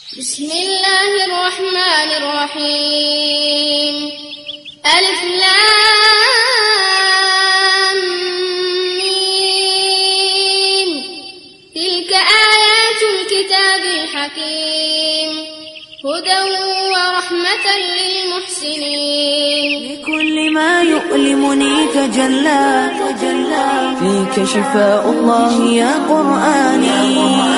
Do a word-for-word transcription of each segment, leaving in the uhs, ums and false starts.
بسم الله الرحمن الرحیم. الف لام میم. تلك آیات الكتاب الحکیم هدى ورحمة للمحسنين. لكل ما يؤلمني تجلى فيك شفاء الله يا قرآني.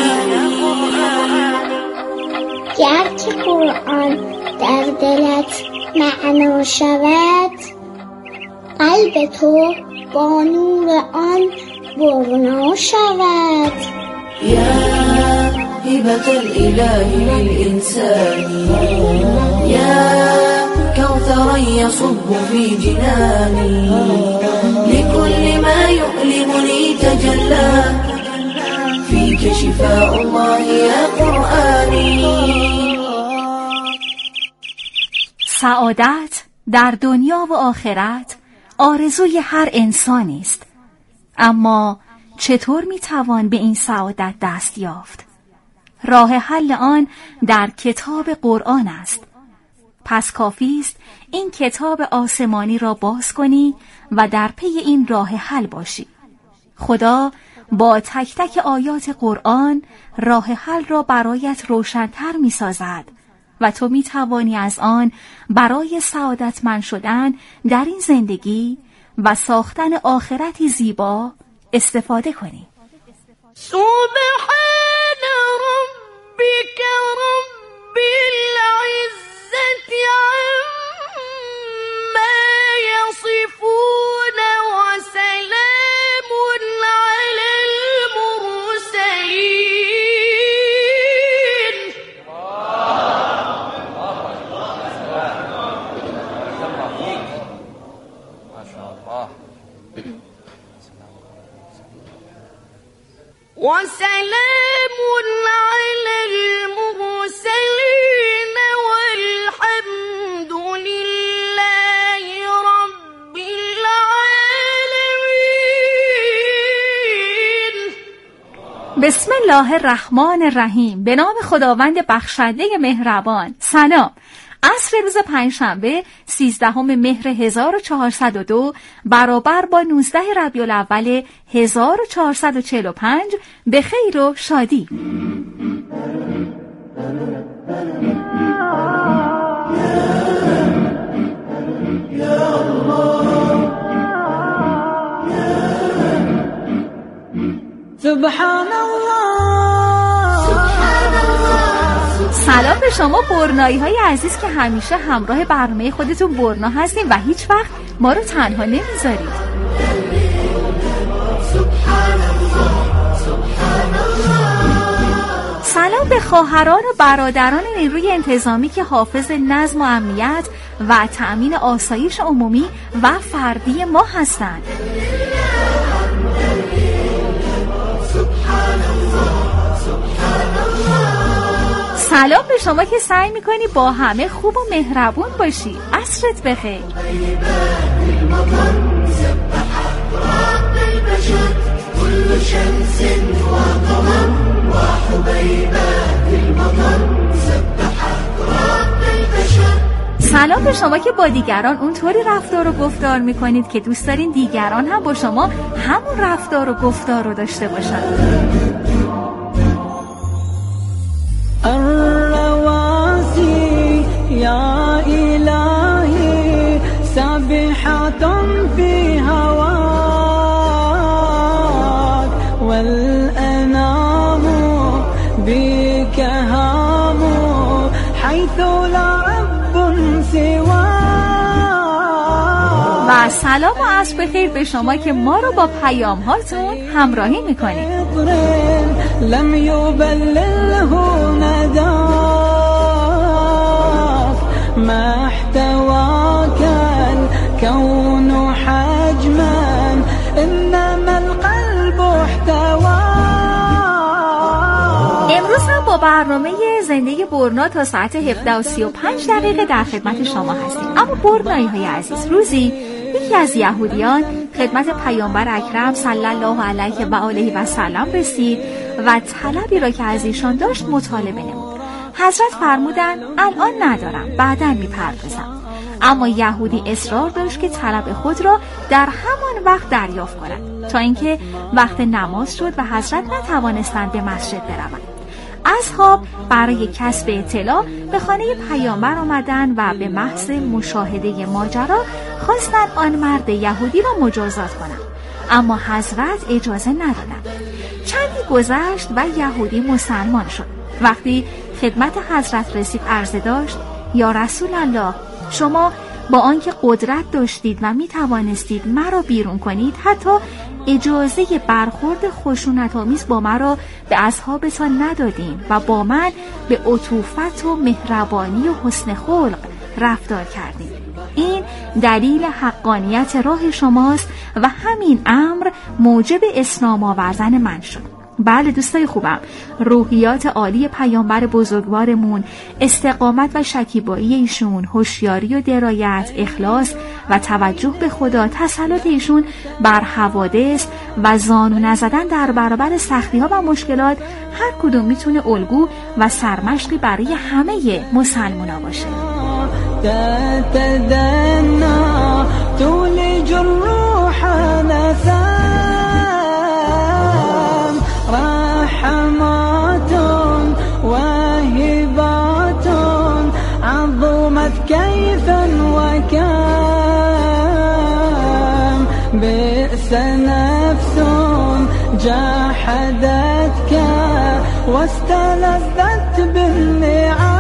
گر که قرآن در دلت معنا شود، قلب تو با نور آن برنا شود. يا هبة الإله للإنسان، يا كوثرا يصب في جناني. لكل ما يؤلمني تجلى فيك شفاء الله يا قرآني. سعادت در دنیا و آخرت آرزوی هر انسانی است، اما چطور میتوان به این سعادت دست یافت؟ راه حل آن در کتاب قرآن است. پس کافی است این کتاب آسمانی را باز کنی و در پی این راه حل باشی. خدا با تک تک آیات قرآن راه حل را برایت روشن‌تر می‌سازد و تو می‌توانی از آن برای سعادتمند شدن در این زندگی و ساختن آخرتی زیبا استفاده کنی. سبحان ربك رب العزة عما يصفون وسلام على المرسلين. ما شاء الله. وسلام على المرسلين والحمد لله رب العالمين. بسم الله الرحمن الرحیم. به نام خداوند بخشنده مهربان. سلام. عصر روز پنجشنبه سیزدهم مهر هزار و چهارصد و دو برابر با نوزده ربیع الاول هزار و چهارصد و چهل و پنج به خیر و شادی. سبحان الله. سلام به شما برنایی های عزیز که همیشه همراه برنامه خودتون برنا هستین و هیچ وقت ما رو تنها نمیذارید. سلام به خواهران و برادران نیروی انتظامی که حافظ نظم و امنیت و تأمین آسایش عمومی و فردی ما هستند. سلام به شما که سعی میکنی با همه خوب و مهربون باشی. عصرت بخیر. سلام به شما که با دیگران اونطوری رفتار و گفتار میکنید که دوست دارین دیگران هم با شما همون رفتار و گفتار رو داشته باشن. الرواسي يا إلهي سابحة في هواك والأنام بك هام حيث لا رب سواك. و سلام و عصر بخیر به شما که ما رو با پیام هاتون همراهی میکنید. لم يبلله نداك محتواك الكون حجما انما القلب احتواك. امروز هم با برنامه زندگی برنا تا ساعت هفده و سی و پنج دقیقه در خدمت شما هستیم. اما برنایی های عزیز، روزی یکی از یهودیان خدمت پیامبر اکرم صلی الله علیه و آله و سلم رسید و طلبی را که از ایشان داشت مطالبه نمود. حضرت فرمودن الان ندارم، بعداً میپردازم. اما یهودی اصرار داشت که طلب خود را در همان وقت دریافت کند، تا اینکه وقت نماز شد و حضرت نتوانستند به مسجد بروند. اصحاب برای کسب اطلاع به خانه پیامبر آمدند و به محض مشاهده ماجرا خواستند آن مرد یهودی را مجازات کنند، اما حضرت اجازه ندادند. چندی گذشت و یهودی مسلمان شد. وقتی خدمت حضرت رسید عرضه داشت: یا رسول الله، شما با آنکه قدرت داشتید و می توانستید مرا بیرون کنید، حتی اجازه برخورد خشونت‌آمیز با مرا به اصحابتان ندادین و با من به عطوفت و مهربانی و حسن خلق رفتار کردین. این دلیل حقانیت راه شماست و همین امر موجب اسلام آوردن من شد. بله دوستای خوبم، روحیات عالی پیامبر بزرگوارمون، استقامت و شکیبایی ایشون، هوشیاری و درایت، اخلاص و توجه به خدا، تسلط ایشون بر حوادث و زانو نزدن در برابر سختی‌ها و مشکلات، هر کدوم میتونه الگو و سرمشقی برای همه مسلمان‌ها باشه. تولج الروح نسام رحمات واهبات عظمت كيفا وكم بئس نفس جاحدتك واستلذت بالنعم.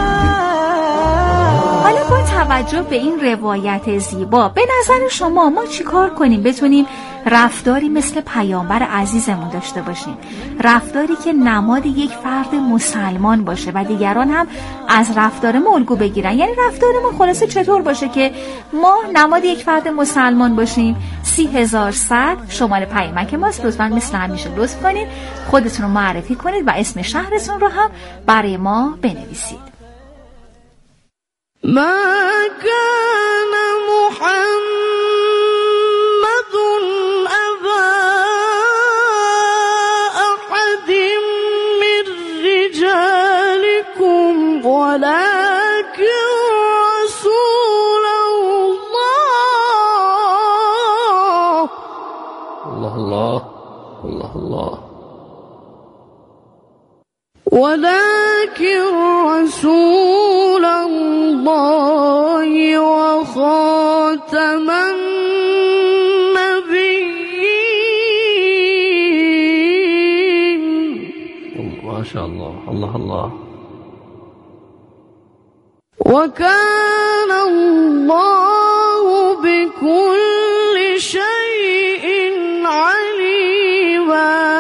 حالا با توجه به این روایت زیبا، به نظر شما ما چیکار کنیم بتونیم رفتاری مثل پیامبر عزیزمون داشته باشیم؟ رفتاری که نماد یک فرد مسلمان باشه و دیگران هم از رفتارمون الگو بگیرن. یعنی رفتارمون خلاصه چطور باشه که ما نماد یک فرد مسلمان باشیم؟ سی هزار صد شماره پیامک ماست. لطفاً مثل همیشه لطف کنید خودتون رو معرفی کنید و اسم شهرتون رو هم برای ما بنویسید. ما كان محمد أبا أحد من رجالكم ولكن رسول الله. الله الله الله الله. ولكن رسول الله وخاتم النبيين. ما شاء الله الله الله. وكان الله بكل شيء عليما.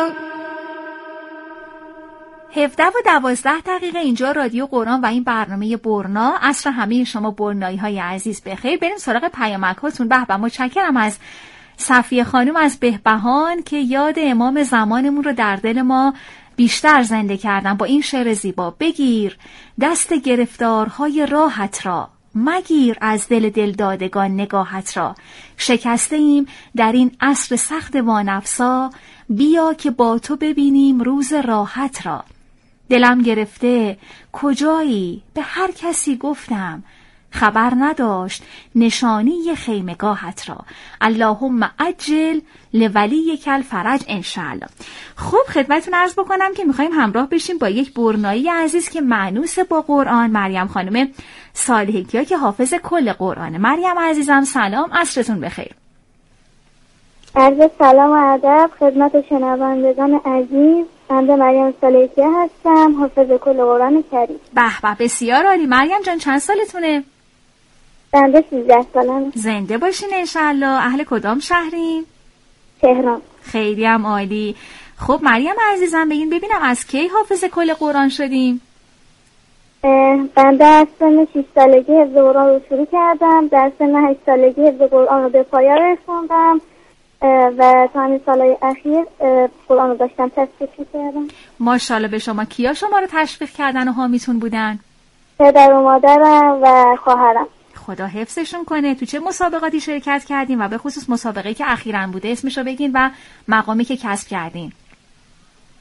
هفده و دوازده دقیقه اینجا رادیو قرآن و این برنامه برنا. عصر همه شما برنایی های عزیز بخیر. بریم سراغ پیامک هاتون. به به، متشکرم از صفیه خانم از بهبهان که یاد امام زمانمون رو در دل ما بیشتر زنده کردن با این شعر زیبا. بگیر دست گرفتارهای راحت را، مگیر از دل دلدادگان نگاهت را. شکسته ایم در این عصر سخت وانفسا، بیا که با تو ببینیم روز راحت را. دلم گرفته کجایی به هر کسی گفتم، خبر نداشت نشانی خیمگاهت را. اللهم عجل لولی کل فرج انشاءالله. خب خدمتتون عرض بکنم که میخوایم همراه بشیم با یک برنایی عزیز که مانوس با قرآن، مریم خانم صالحی‌کیا که حافظ کل قرآنه. مریم عزیزم سلام، عصرتون بخیر. عرض سلام و ادب خدمت شنوندگان عزیز. بنده مریم صالحی‌کیا هستم، حافظ کل قرآن کریم. به به، بسیار عالی. مریم جان چند سالتونه؟ بنده سیزده سالم. زنده باشین انشالله. اهل کدام شهرین؟ تهران. خیلی هم عالی. خب مریم عزیزم بگین ببینم از کی حافظ کل قرآن شدیم؟ بنده از سن شش سالگی حفظ قرآن رو شروع کردم. در سن هشت سالگی حفظ قرآن رو به پایان رسوندم و تا همین سالهای اخیر قرآن رو داشتم تشویق کردم. ماشاءالله به شما. کیا شما رو تشویق کردن و حامیتون بودن؟ پدر و مادرم و خواهرم. خدا حفظشون کنه. تو چه مسابقاتی شرکت کردین و به خصوص مسابقه‌ای که اخیراً بوده اسمشو بگین و مقامی که کسب کردین؟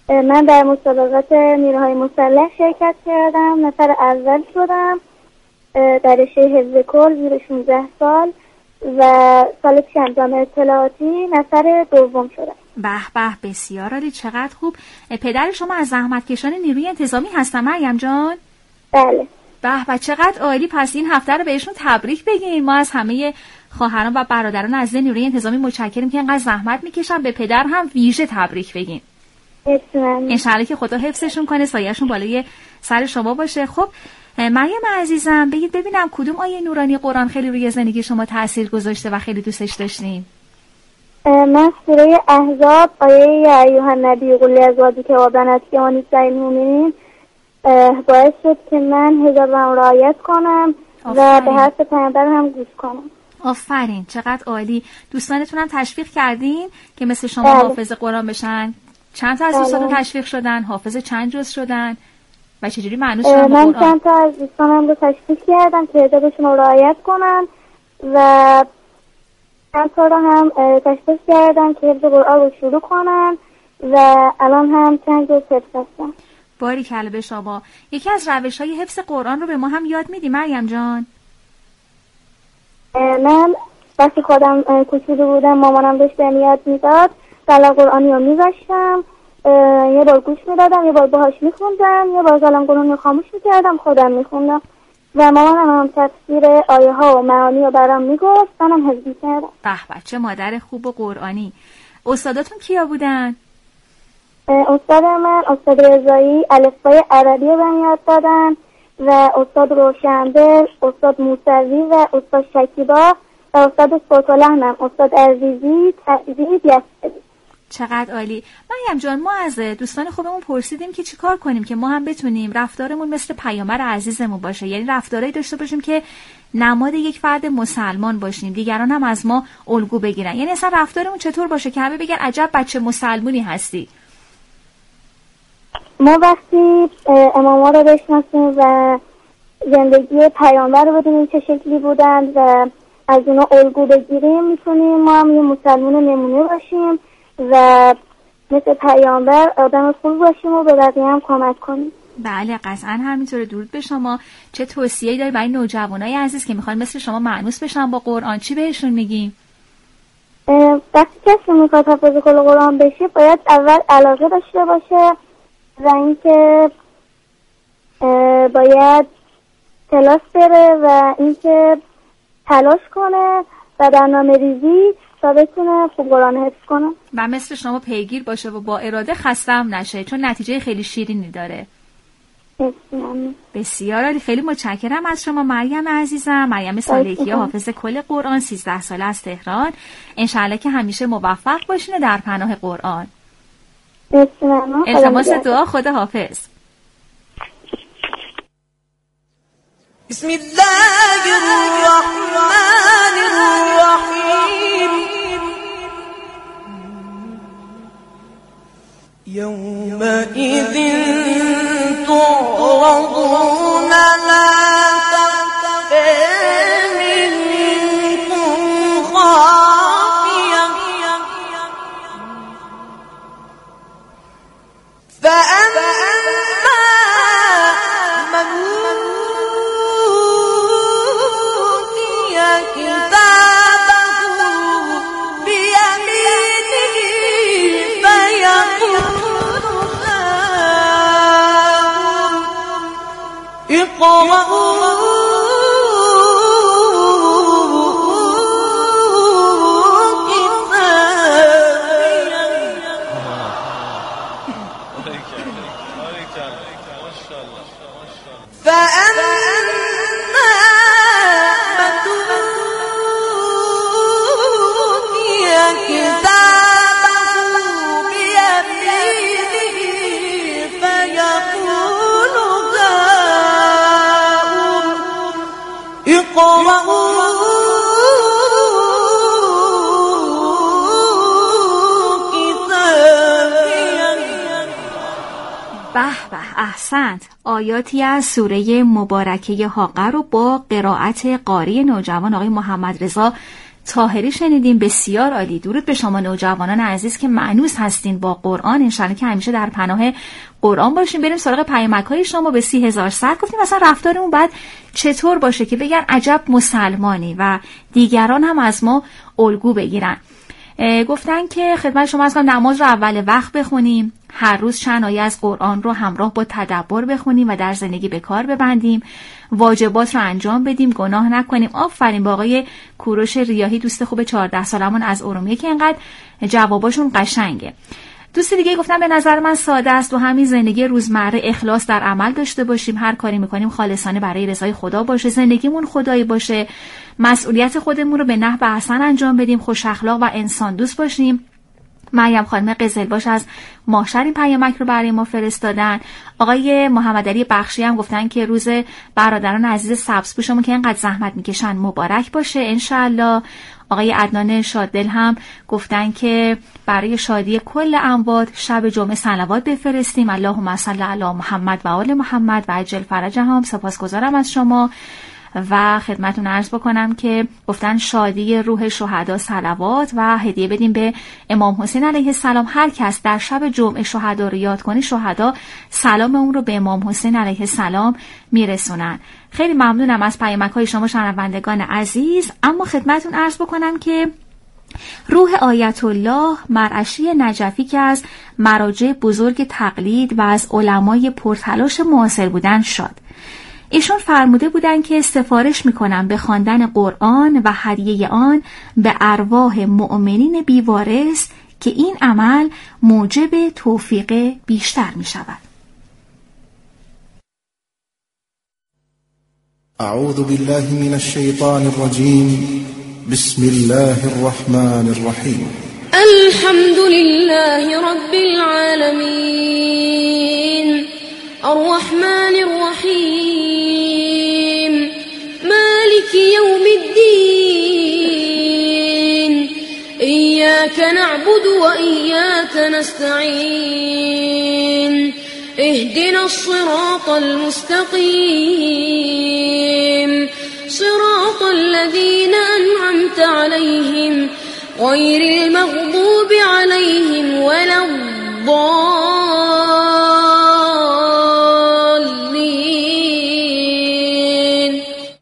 من در مسابقات نیروهای مسلح شرکت کردم، نفر اول شدم در رشته حفظ کل زیر شانزده سال و سال پیش انجام اطلاعاتی نفر دوم شدم. به به، بسیار عالی، چقدر خوب. پدر شما از زحمتکشان نیروی انتظامی هستن مریم جان؟ بله. به به، چقدر عالی. پس این هفته رو بهشون تبریک بگین. ما از همه خواهران و برادران از نیروی انتظامی متشکریم که انقدر زحمت میکشن. به پدر هم ویژه تبریک بگین. انشالله که خدا حفظشون کنه، سایه‌شون بالای سر شما باشه. خب مریم عزیزم، بگید ببینم کدوم آیه نورانی قرآن خیلی روی زندگی شما تأثیر گذاشته و خیلی دوستش داشتین؟ من سوره احزاب آیه یا ایها النبی قل لازواجک و بناتک و نساء المؤمنین باعث شد که من حجاب رو رعایت کنم و به حرف پیامبر هم گوش کنم. آفرین، چقدر عالی. دوستانتون هم تشویق کردین که مثل شما حافظ قرآن بشن؟ چند تا از دوستانتون تشویق شدن؟ حافظ چند جز شدن؟ و چجوری معنوس شدن من چند تا از دوستانم رو تشویق کردم که حجابشون رو رعایت کنن و چند تا رو هم تشویق کردم که حفظ قرآن رو شروع کنن و الان هم چند جز حفظ هستن. باریکلا به شما. یکی از روش‌های حفظ قرآن رو به ما هم یاد میدی مریم جان؟ من وقتی خودم کوچولو بودم مامانم داشت بهم یاد میداد، کلام قرآنی رو میذاشتم، یه بار گوش میدادم، یه بار باهاش میخوندم، یه بار کلام قرآنی رو خاموش میکردم خودم میخوندم و مامانم هم تفسیر آیه ها و معانی رو برام میگفت، منم حفظ میکردم. به به، چه مادر خوب و قرآنی. استاداتون کیا بودن؟ استاد من استاد رضایی الفبای عربی رو بهم یاد دادن و استاد روشندل، استاد موسوی و استاد شکیبا و استاد صوت‌اللحنم استاد عزیزی تحضیری یسری. چقدر عالی. مریم جان، ما از دوستان خوبمون پرسیدیم که چی کار کنیم که ما هم بتونیم رفتارمون مثل پیامبر عزیزمون باشه، یعنی رفتارایی داشته باشیم که نماد یک فرد مسلمان باشیم، دیگران هم از ما الگو بگیرن. یعنی اصلا رفتارمون چطور باشه که همه بگن عجب بچه مسلمونی هستی؟ ما وقتی اماما رو بشناسیم و زندگی پیامبر رو بدونیم چه شکلی بودن و از اونا الگو بگیریم، میتونیم ما هم یه مسلمان نمونه باشیم و مثل پیامبر آدم خوب باشیم و به بقیه هم کمک کنیم. بله قطعا همینطوره. درود به شما. چه توصیه‌ای داری برای نوجوانای عزیز که میخوان مثل شما مأنوس بشن با قرآن؟ چی بهشون میگیم؟ وقتی کسی میخواد حافظ کل قرآن بشه باید اول علاقه داشته باشه و اینکه باید کلاس بره و اینکه تلاش کنه و برنامه ریزی تا بتونه خوب قرآن حفظ کنه و مثل شما پیگیر باشه و با اراده خسته هم نشه، چون نتیجه خیلی شیرینی داره. بسیار عالی. خیلی متشکرم از شما مریم عزیزم. مریم صالحی حافظ کل قرآن، سیزده ساله از تهران. انشالله که همیشه موفق باشین در پناه قرآن. التماس دعا. خدا حافظ. بسم الله الرحمن الرحیم. یومئذ تعرضون لا تخفى منكم خافیة فأما من أوتي كتابه بيمينه فيقول اقرءوا احسنت. آیاتی از سوره مبارکه حاقه رو با قرائت قاری نوجوان آقای محمد رضا طاهری شنیدیم. بسیار عالی. درود به شما نوجوانان عزیز که مانوس هستین با قرآن، انشالله که همیشه در پناه قرآن باشیم. بریم سراغ پیامک‌های شما. به سی هزار صد گفتیم مثلا رفتارمون باید چطور باشه که بگن عجب مسلمانی و دیگران هم از ما الگو بگیرن. گفتن که خدمت شما از کنم نماز رو اول وقت بخونیم، هر روز چند آیه از قرآن رو همراه با تدبر بخونیم و در زندگی به کار ببندیم، واجبات رو انجام بدیم، گناه نکنیم. آفرین با آقای کوروش ریاحی دوست خوب چهارده سالمون از ارومیه که اینقدر جواباشون قشنگه. دوست دیگه گفتن به نظر من ساده است و همین زندگی روزمره اخلاص در عمل داشته باشیم، هر کاری میکنیم خالصانه برای رضای خدا باشه، زندگیمون خدایی باشه، مسئولیت خودمون رو به نحو احسن انجام بدیم، خوش اخلاق و انسان دوست باشیم. مریم خانم قزلباش از ماشر این پیامک رو برای ما فرستادن. آقای محمد علی بخشی هم گفتن که روز برادران عزیز سبزپوشمون که اینقدر زحمت میکشن مبارک باشه انشالله. آقای عدنان شاددل هم گفتن که برای شادی کل اموات شب جمعه صلوات بفرستیم. اللهم صل علی محمد و آل محمد و عجل فرجهم. سپاسگزارم از شما و خدمتون عرض بکنم که گفتن شادی روح شهدا صلوات و هدیه بدیم به امام حسین علیه السلام. هر کس در شب جمعه شهدا رو یاد کنه شهدا سلام اون رو به امام حسین علیه السلام میرسونن. خیلی ممنونم از پیامک‌های شما شنوندگان عزیز. اما خدمتون عرض بکنم که روح آیت الله مرعشی نجفی که از مراجع بزرگ تقلید و از علمای پرتلاش معاصر بودن شاد. ایشون فرموده بودن که سفارش میکنم به خواندن قرآن و هدیه آن به ارواح مؤمنین بیوارث که این عمل موجب توفیق بیشتر میشود. اعوذ بالله من الشیطان الرجیم. بسم الله الرحمن الرحیم. الحمد لله رب العالمين الرحمن الرحيم مالك يوم الدين إياك نعبد وإياك نستعين اهدنا الصراط المستقيم صراط الذين أنعمت عليهم غير المغضوب عليهم ولا الضالين.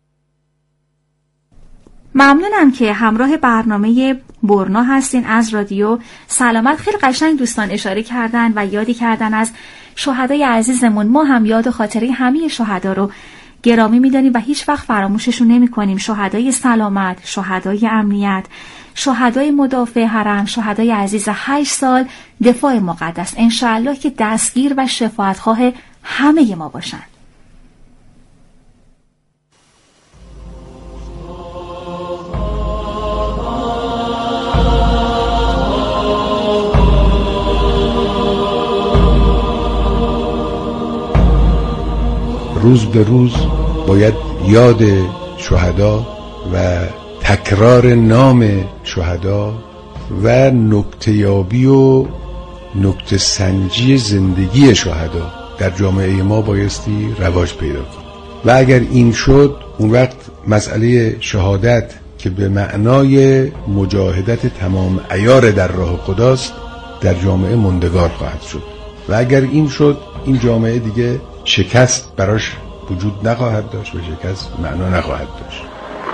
ممنونم که همراه برنامه برنا هستین از رادیو سلامت. خیلی قشنگ دوستان اشاره کردن و یادی کردن از شهدای عزیزمون. ما هم یاد و خاطره همه شهدا رو گرامی می‌دانیم و هیچ وقت فراموششون نمی‌کنیم. شهدای سلامت، شهدای امنیت، شهدای مدافع حرم، شهدای عزیز هشت سال دفاع مقدس، انشاءالله که دستگیر و شفاعتخواه همه ما باشن. روز به روز باید یاد شهدا و تکرار نام شهدا و نکته‌یابی و نکته سنجی زندگی شهدا در جامعه ما بایستی رواج پیدا کنه و اگر این شد اون وقت مسئله شهادت که به معنای مجاهدت تمام عیار در راه خداست در جامعه ماندگار خواهد شد و اگر این شد این جامعه دیگه شکست براش وجود نخواهد داشت و شکست معنا نخواهد داشت.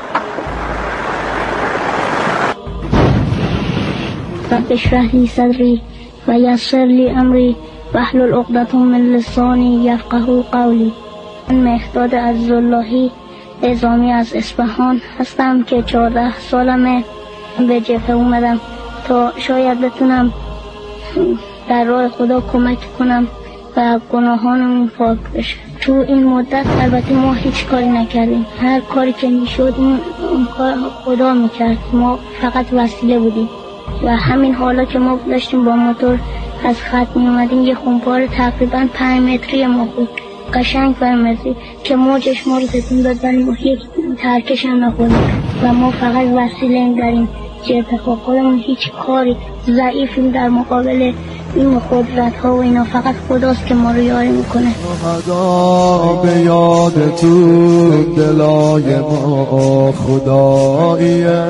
رب اشرح لی صدری و یسر لی امری واحلل عقدة من لسانی یفقهوا قولی. من مهداد عزاللهی اعزامی از اصفهان هستم که چهارده سالمه به جبهه اومدم تا شاید بتونم در راه خدا کمک کنم و گناهانمون پاک بشه. تو این مدت البته ما هیچ کاری نکردیم، هر کاری که میشد اون, اون کار خدا میکرد، ما فقط وسیله بودیم و همین حالا که ما داشتیم با موتور از خط میومدیم یه خونپار تقریبا پنج متری ما بود قشنگ فرمزی که موجش ما رو تکون داد ولی ما هیچ ترکش هم نخوردیم و ما فقط وسیله این داریم جبهه خودمون هیچ کاری ضعیفیم در مقابل این قدرت ها و اینا فقط خداست که ما رو یاری میکنه. خدا به یاد تو دلای ما خداییه،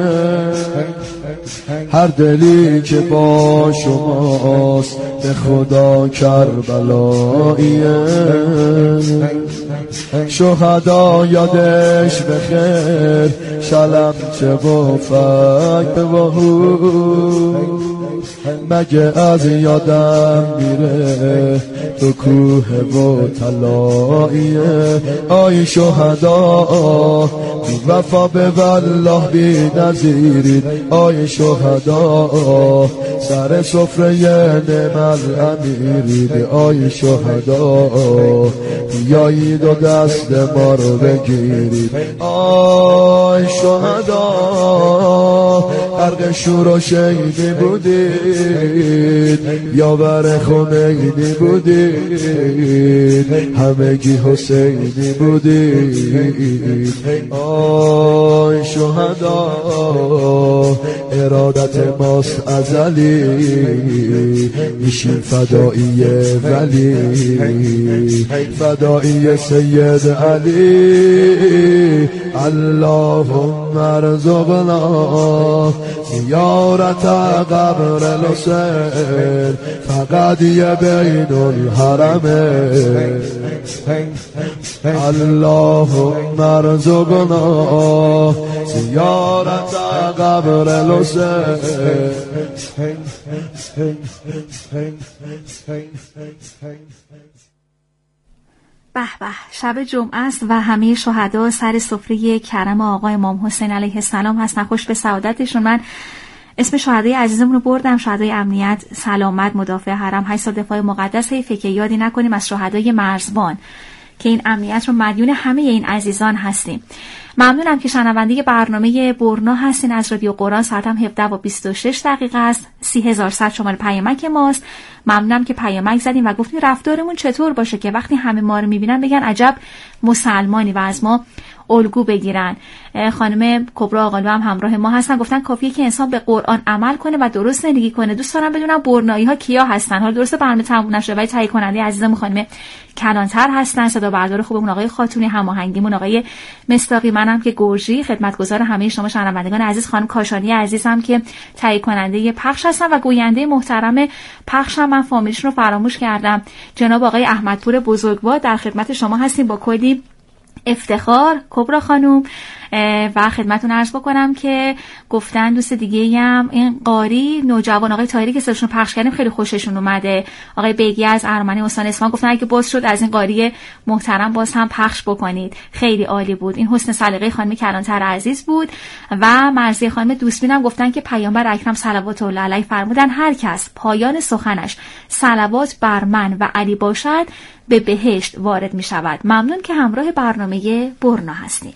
هر دلی که با شماست به خدا کربلاییه. شهدا یادش بخیر شلم چه و فک بهو، مگه از یادم میره تو کوه و طلاییه. آی شهدا وفا به والله بی نظیرید، آی شهدا سر سفره نعم امیرید. آی شهدا بیایید و دست ما رو بگیرید. آی شهدا غرق شور و شیدی بودید، یاور خمینی بودید، همگی حسینی بودید. آی شهدا ارادت ماست ازلی، میشیم فدایی ولی، فدایی سید علی. اللهم ارزقنا زیارت قبر الحسین، فقط یه بین الحرمه. اللهم ارزقنا زیارت قبر الحسین. به به، شب جمعه است و همه شهدا سر سفره کرم آقا امام حسین علیه السلام هستن. خوش به سعادتشون. من اسم شهدای عزیزمون رو بردم، شهدای امنیت، سلامت، مدافع حرم، هشت سال دفاع مقدس. حیفه که یادی نکنیم از شهدای مرزبان که این امنیت رو مدیون همه این عزیزان هستیم. ممنونم که شنونده برنامه برنا هستین از رادیو قرآن. ساعتم هفده و بیست و شش دقیقه است. سی هزار و صد شماره پیامک ماست. ممنونم که پیامک زدیم و گفتیم رفتارمون چطور باشه که وقتی همه ما رو میبینن بگن عجب مسلمانی و از ما الگو بگیرن. خانم کبرا آقالو هم همراه ما هستن، گفتن کافیه که انسان به قرآن عمل کنه و درست زندگی کنه. دوست دارم بدونم برنایی ها کیا هستن. حالا درسته برنامه تموم نشده ولی تهیه کننده عزیزمون خانم کلانتر هستن، صدا بردار خوبمون آقای خاتونی، هماهنگیمون آقای مصداقی، منم که گرجی، خدمتگزار همه شما شنوندگان عزیز، خانم کاشانی عزیزم که تهیه کننده پخش هستن و گوینده محترم پخشم. من فامیلشون رو فراموش کردم، جناب آقای احمدپور بزرگوار در خدمت شما هستیم با کلی افتخار. کبرا خانوم و خدمتون عرض بکنم که گفتن دوست دیگه هم این قاری نوجوان آقای طاهری که سرشون پخش کردیم خیلی خوششون اومده. آقای بیگی از ارمنی استان اصفهان گفتن اگه باز شد از این قاری محترم باز هم پخش بکنید، خیلی عالی بود. این حسن سلیقه خانم کلانتر عزیز بود. و مرضی خانم دوستبین هم گفتن که پیامبر اکرم صلوات الله علیه فرمودن هر کس پایان سخنش صلوات بر من و علی باشد به بهشت وارد می شود. ممنون که همراه برنامه برنا هستیم.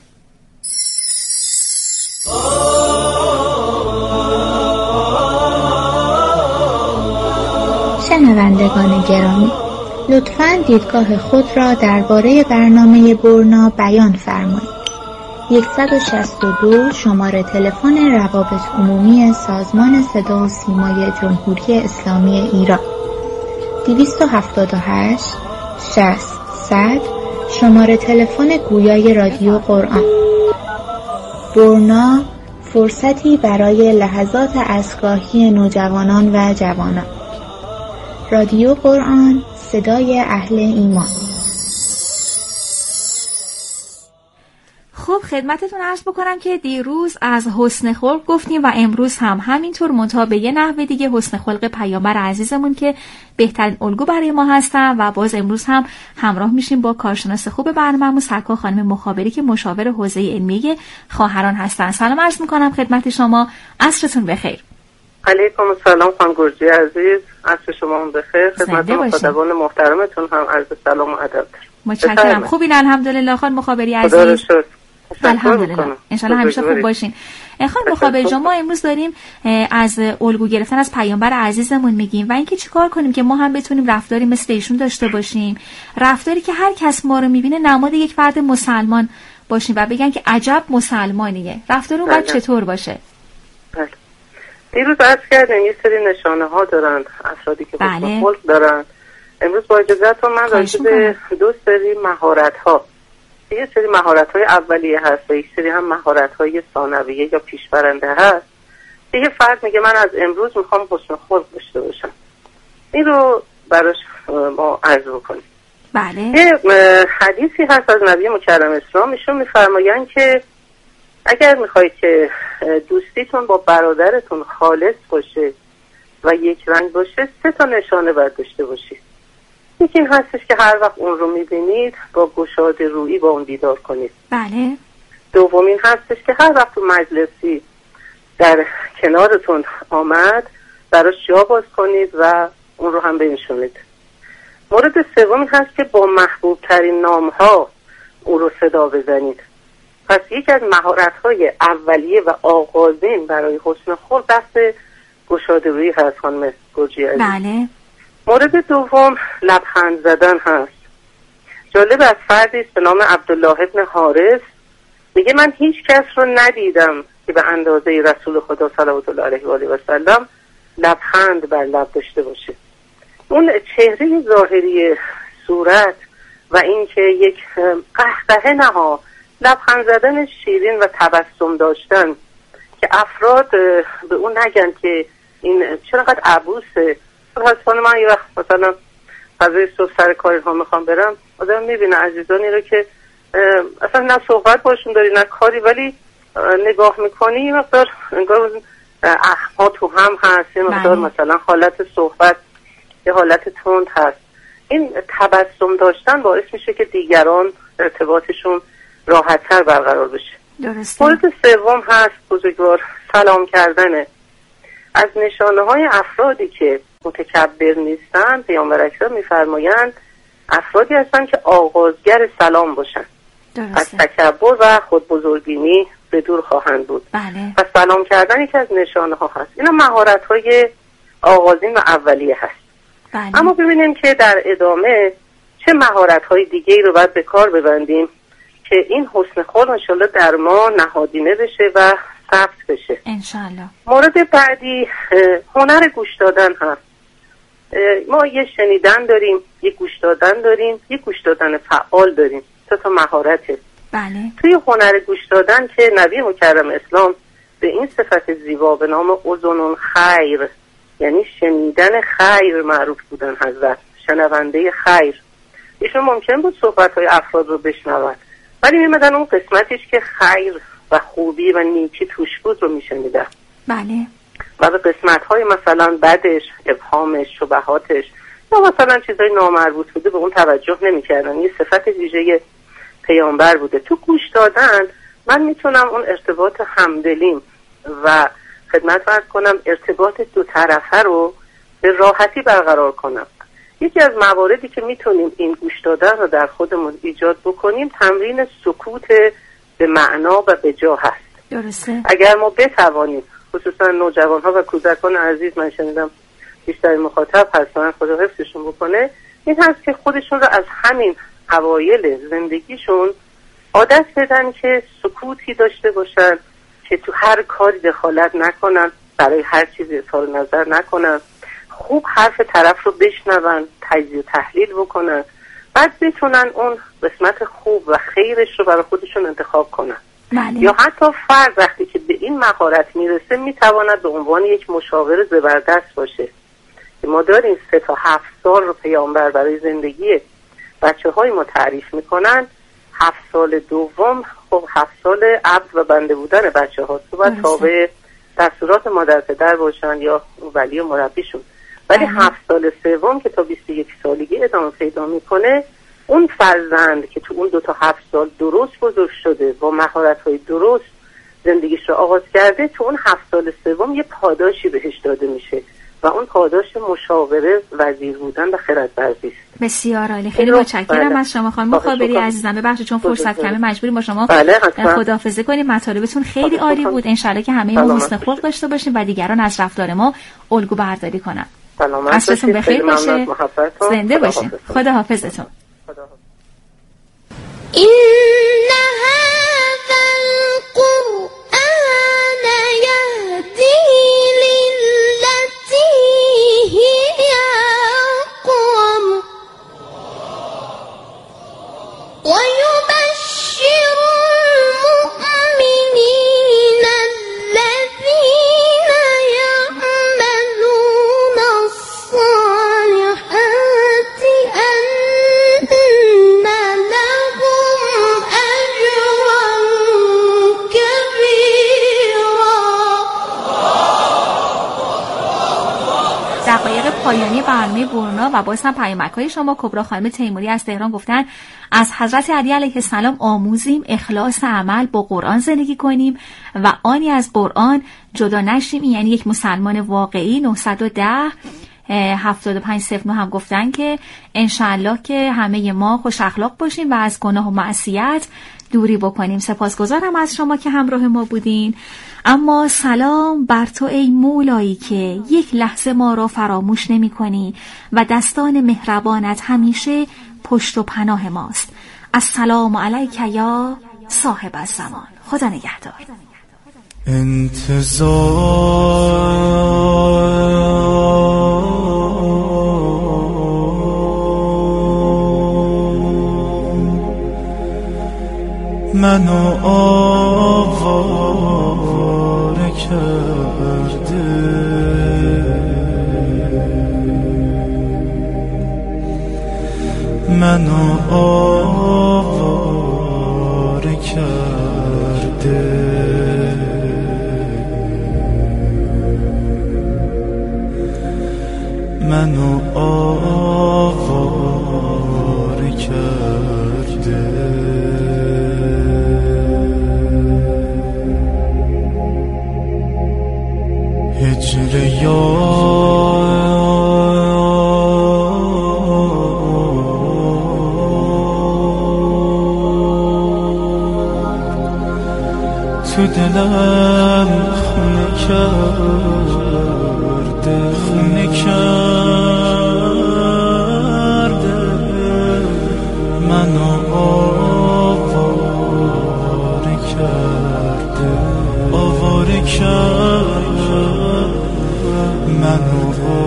شنوندگان گرامی، لطفاً دیدگاه خود را درباره برنامه برنا بیان فرمایید. صد و شصت و دو شماره تلفن روابط عمومی سازمان صدا و سیمای جمهوری اسلامی ایران، دویست و هفتاد و هشت شصت صد شماره تلفن گویای رادیو قرآن. برنا فرصتی برای لحظات ازگاهی نوجوانان و جوانان. رادیو قرآن، صدای اهل ایمان. خب خدمتتون عرض بکنم که دیروز از حسن خلق گفتیم و امروز هم همینطور، منتها به یه نحوه دیگه. حسن خلق پیامبر عزیزمون که بهترین الگو برای ما هستن و باز امروز هم همراه میشیم با کارشناس خوب برنامه‌مون سرکار خانم مخابری که مشاور حوزه علمی خواهران هستن. سلام عرض میکنم خدمت شما، عصرتون بخیر. علیکم السلام خانم گرجی عزیز، عصر شما هم بخیر. خدمت مخاطبان محترمتون هم عرض سلام و ادب دارم. متشکرم. خوبین الحمدلله خانم مخابری عزیز؟ خدا رو شکر. الحمدلله، انشالله همیشه خوب باشین. خانم مخابری جان، ما امروز داریم از الگو گرفتن از پیامبر عزیزمون میگیم و اینکه چیکار کنیم که ما هم بتونیم رفتاری مثل ایشون داشته باشیم، رفتاری که هر کس ما رو میبینه نماد یک فرد مسلمان باشیم و بگن که عجب مسلمانیه. رفتار اون باید چطور باشه؟ بله. دیروز عرض کردیم یه سری نشانه ها دارند افرادی که حسن خلق دارند. امروز با اجازهتون من راجع به دو سری مهارت ها، یه سری مهارت های اولیه هست و یک سری هم مهارت های ثانویه یا پیشبرنده هست. یه فرد میگه من از امروز میخوام حسن خلق داشته باشم، این رو براش ما عرض بکنیم. بله. یه حدیثی هست از نبی مکرم اسلام، ایشون میفرمایند که اگر میخواید که دوستیتون با برادرتون خالص باشه و یک رنگ باشه، سه تا نشانه باید داشته باشید. یکی این هستش که هر وقت اون رو میبینید با گشاده رویی با اون دیدار کنید. بله. دومین هستش که هر وقت مجلسی در کنارتون آمد براش جا باز کنید و اون رو هم بنشونید. مورد سومی هست که با محبوب ترین نام ها اون رو صدا بزنید. پس یکی از مهارت های اولیه و آغازین برای حسن خلق دست گشاده رویی هست خانم گرجی عزیز. بله. مورد دوم لبخند زدن هست. جالب از فردی است به نام عبدالله ابن حارث، میگه من هیچ کس رو ندیدم که به اندازه رسول خدا صلوات الله علیه و آله و سلم لبخند بر لب داشته باشه. اون چهره ظاهری صورت و این که یک قهقهه نها، لبخند زدن شیرین و تبسم داشتن که افراد به اون نگن که این چقدر عبوسه. حسن من یه وقت مثلا فضای صبح سر کار ها میخوام برم، آدم میبینه عزیزانی رو که اصلا نه صحبت باشون داری نه کاری، ولی نگاه میکنی یه مقدار انگار احما تو هم هست، یه مقدار مثلا حالت صحبت یه حالت تند هست. این تبسم داشتن باعث میشه که دیگران ارتباطشون راحت‌تر برقرار بشه. درسته. مورد سوم هست بزرگوار سلام کردنه. از نشانه های افرادی که متکبر نیستن پیامبر اکرم میفرمایند افرادی هستن که آغازگر سلام باشن. درسته. از تکبر و خود بزرگبینی به دور خواهند بود. بله. پس سلام کردن یکی از نشانه ها هست. اینا مهارت های آغازین و اولیه هست. بله. اما ببینیم که در ادامه چه مهارت های دیگه ای رو باید به کار ببندیم که این حسن خلق انشالله در ما نهادینه بشه و ثبت بشه انشالله. مورد بعدی هنر گوش دادن هست. ما یه شنیدن داریم، یه گوش دادن داریم، یه گوش دادن فعال داریم. سه تا مهارته. بله. توی هنر گوش دادن که نبی مکرم اسلام به این صفت زیبا به نام اذن خیر، یعنی شنیدن خیر معروف بودن حضرت، شنونده خیر. ایشون ممکن بود صحبت‌های افراد رو بشنون، ولی میمدن اون قسمتیش که خیر و خوبی و نیکی توش بود رو میشنیدن. بله. و به قسمت‌های مثلا بدش، ابهامش، شبهاتش یا مثلا چیزای نامربوط بوده به اون توجه نمی‌کردن. یه صفت ویژه پیامبر بوده. تو گوش دادن من میتونم اون ارتباط همدلیم و خدمت عرض کنم ارتباط دو طرفه رو به راحتی برقرار کنم. یکی از مواردی که میتونیم این گوش دادن رو در خودمون ایجاد بکنیم تمرین سکوت به معنا و به جا هست. درسته. اگر ما بتوانیم خصوصا نوجوان‌ها و کودکان عزیز، من شنیدم بیشتر مخاطب هستن خدا حفظشون بکنه، این هست که خودشون رو از همین اوایل زندگیشون عادت بدن که سکوتی داشته باشن، که تو هر کاری دخالت نکنن، برای هر چیزی اظهار نظر نکنن، خوب حرف طرف رو بشنون، تجزیه و تحلیل بکنن، بعد بتونن اون قسمت خوب و خیرش رو برای خودشون انتخاب کنن. بله. یا حتی فرد وقتی که به این مهارت میرسه میتواند به عنوان یک مشاور زبردست باشه. ما داریم سه تا هفت سال رو پیامبر برای زندگی بچه های ما تعریف میکنن. هفت سال دوم خب هفت سال عبد و بنده بودن بچه ها تو باید تابع دستورات مادر پدر باشن یا ولی و مربیشون، ولی هفت سال سوم که تا بیست و یک سالگی ادامه پیدا میکنه، اون فرزند که تو اون دو تا هفت سال درست بزرگ شده با مهارت‌های درست زندگیش رو آغاز کرده، تو اون هفت سال سوم یه پاداشی بهش داده میشه و اون پاداش مشاوره، وزیر بودن و خردورزی است. بسیار عالی. خیلی متشکرم بله. از شما خانم مخابری عزیزم. ببخشید چون فرصت کمه مجبوریم با شما بله خداحافظی کنیم. مطالبتون خیلی عالی بود. ان شاءالله که همه ما حسن خلق داشته باشیم و دیگران از رفتار ما الگو برداری کنن. عصرتون بخیر باشه. زنده باشین. خداحافظتون. إن هذا القرآن يهدي ويبشر المؤمنين الذين يعملون الصالحات أن لهم أجرا كبيرا. دقایق پایانی برنامه برنا و باز هم پیامک‌های شما. کبرا خانم تیموری از تهران گفتن از حضرت علی علیه السلام آموزیم اخلاص عمل با قرآن زندگی کنیم و آنی از قرآن جدا نشیم، یعنی یک مسلمان واقعی. نهصد و ده هفتاد و پنج صفر نه هم گفتن که انشاءالله که همه ما خوش اخلاق باشیم و از گناه و معصیت دوری بکنیم. سپاسگزارم از شما که همراه ما بودین. اما سلام بر تو ای مولایی که یک لحظه ما را فراموش نمی کنی و دستان مهربانت همیشه پشت و پناه ماست. السلام علیک یا صاحب الزمان. خدا نگهدار. انتظار منو آواره کرده، منو آواره کرده، منو آواره کرده. هجر تو دلم خونه کرده، خونه کرده، منو آواره کرده، آواره کرده، منو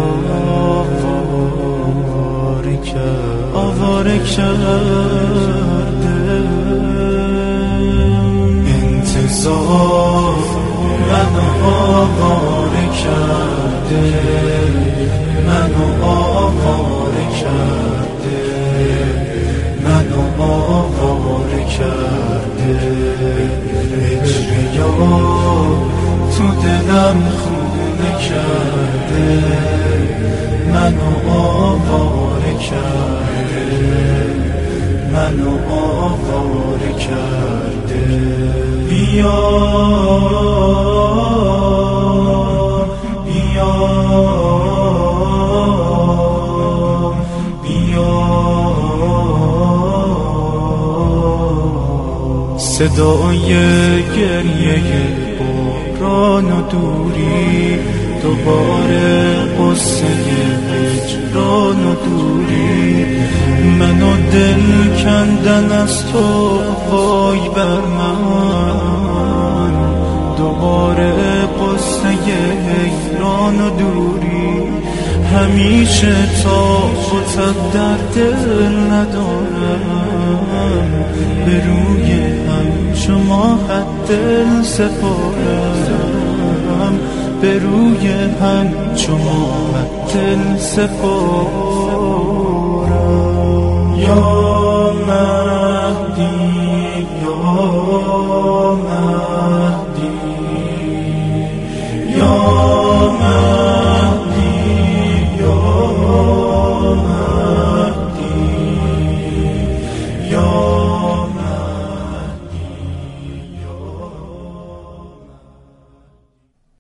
آواره کرده، آواره کرده. انتظار منو آواره کرده، منو آواره کرده، منو آواره کرده. هجر یار تو دلم خونه کرده، منو آواره کرده، منو آواره کرده. بیا بیا بیا، صدای گریه بحران و دوری، دوباره قصه هجران و دوری، منو دل کندن از تو وای بر من، دوباره قصه هجران و دوری. همیشه تا بوتت در دل ندارم، به روی هم شما حد دل سپارم، به روی هم شما حد دل سپارم. یا مهدی یا مهدی یا مهدی یا مهدی یا